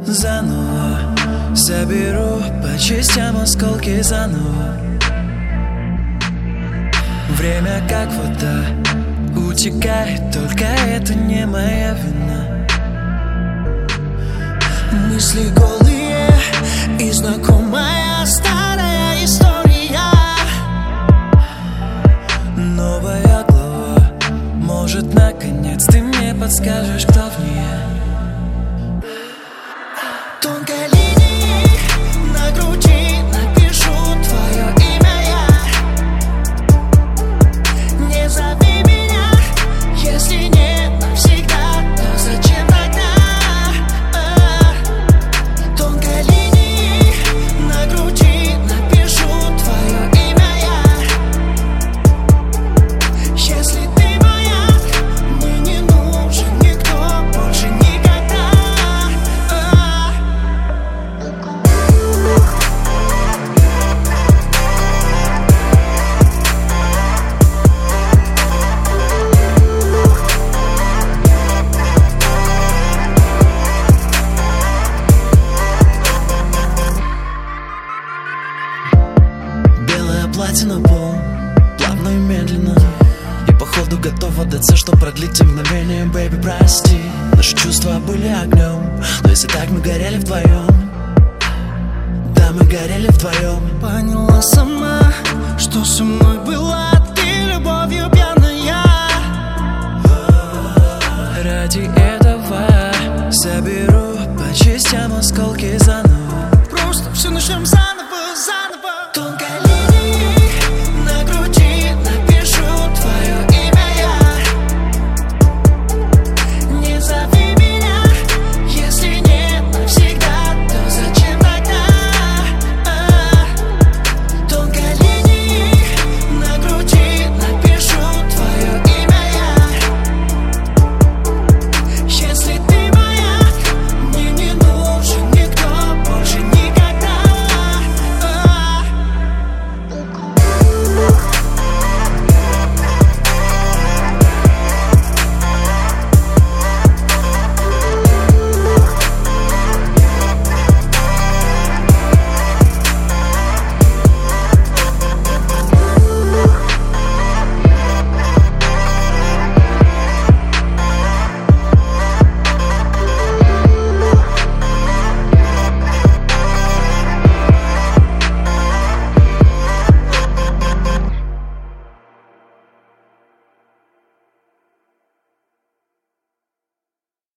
Заново соберу по частям осколки заново. Время как вода утекает, только это не моя вина. Мысли голые и знакомая старая история. Новая глава, может, наконец ты мне подскажешь, кто в ней. Тонкой линией на груди напишу твое имя я. Не зови меня, если не навсегда, то зачем тогда? Тонкой линией на груди напишу твое имя я. Если ты моя, мне не нужен никто больше никогда. Платье на пол, плавно и медленно. И походу готов отдаться, что продлить мгновение. Бэйби, прости, наши чувства были огнем, но если так мы горели вдвоем. Да, мы горели вдвоем. Поняла сама, что со мной была ты любовью пьяная. Ради этого соберу по частям осколки